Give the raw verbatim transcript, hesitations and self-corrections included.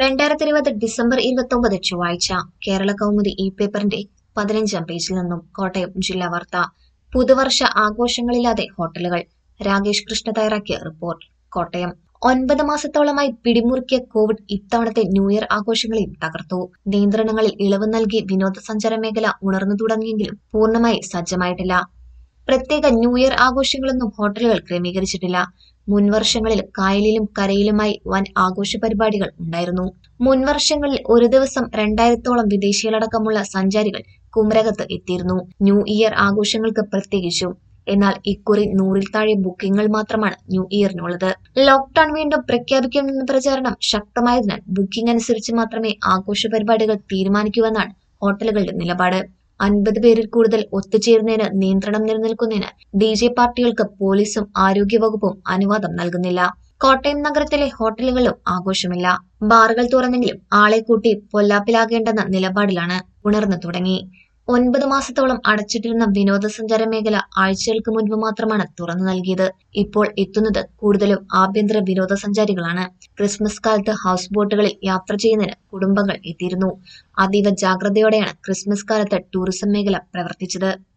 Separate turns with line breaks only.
രണ്ടായിരത്തി ഇരുപത് ഡിസംബർ ഇരുപത്തി ഒമ്പത് ചൊവ്വാഴ്ച കേരള കൗമുദി ഇ പേപ്പറിന്റെ പതിനഞ്ചാം പേജിൽ നിന്നും കോട്ടയം ജില്ലാ വാർത്ത. പുതുവർഷ ആഘോഷങ്ങളില്ലാതെ ഹോട്ടലുകൾ. രാകേഷ് കൃഷ്ണ തയ്യാറാക്കിയ റിപ്പോർട്ട്. കോട്ടയം. ഒൻപത് മാസത്തോളമായി പിടിമുറുക്കിയ കോവിഡ് ഇത്തവണത്തെ ന്യൂ ഇയർ ആഘോഷങ്ങളെയും തകർത്തു. നിയന്ത്രണങ്ങളിൽ ഇളവ് നൽകി വിനോദസഞ്ചാര മേഖല ഉണർന്നു തുടങ്ങിയെങ്കിലും പൂർണ്ണമായി സജ്ജമായിട്ടില്ല. പ്രത്യേക ന്യൂ ഇയർ ആഘോഷങ്ങളൊന്നും ഹോട്ടലുകൾ ക്രമീകരിച്ചിട്ടില്ല. മുൻവർഷങ്ങളിൽ കായലിലും കരയിലുമായി വൻ ആഘോഷ പരിപാടികൾ ഉണ്ടായിരുന്നു. മുൻവർഷങ്ങളിൽ ഒരു ദിവസം രണ്ടായിരത്തോളം വിദേശികളടക്കമുള്ള സഞ്ചാരികൾ കുമരകത്ത് എത്തിയിരുന്നു, ന്യൂ ഇയർ ആഘോഷങ്ങൾക്ക് പ്രത്യേകിച്ചും. എന്നാൽ ഇക്കുറി നൂറിൽ താഴെ ബുക്കിംഗുകൾ മാത്രമാണ് ന്യൂ ഇയറിനുള്ളത്. ലോക്ഡൌൺ വീണ്ടും പ്രഖ്യാപിക്കുമെന്ന പ്രചാരണം ശക്തമായതിനാൽ ബുക്കിംഗ് അനുസരിച്ച് മാത്രമേ ആഘോഷ പരിപാടികൾ തീരുമാനിക്കൂവെന്നാണ് ഹോട്ടലുകളുടെ നിലപാട്. അൻപത് പേരിൽ കൂടുതൽ ഒത്തുചേരുന്നതിന് നിയന്ത്രണം നിലനിൽക്കുന്നതിന് ഡി ജെ പാർട്ടികൾക്ക് പോലീസും ആരോഗ്യവകുപ്പും അനുവാദം നൽകുന്നില്ല. കോട്ടയം നഗരത്തിലെ ഹോട്ടലുകളിലും ആഘോഷമില്ല. ബാറുകൾ തുറന്നെങ്കിലും ആളെ കൂട്ടി പൊല്ലാപ്പിലാകേണ്ടെന്ന നിലപാടിലാണ്. ഉണർന്നു തുടങ്ങി. ഒൻപത് മാസത്തോളം അടച്ചിട്ടിരുന്ന വിനോദസഞ്ചാര മേഖല ആഴ്ചകൾക്ക് മുൻപ് മാത്രമാണ് തുറന്നു നൽകിയത്. ഇപ്പോൾ എത്തുന്നത് കൂടുതലും ആഭ്യന്തര വിനോദസഞ്ചാരികളാണ്. ക്രിസ്മസ് കാലത്ത് ഹൗസ് ബോട്ടുകളിൽ യാത്ര ചെയ്യുന്നതിന് കുടുംബങ്ങൾ എത്തിയിരുന്നു. അതീവ ജാഗ്രതയോടെയാണ് ക്രിസ്മസ് കാലത്ത് ടൂറിസം മേഖല പ്രവർത്തിച്ചത്.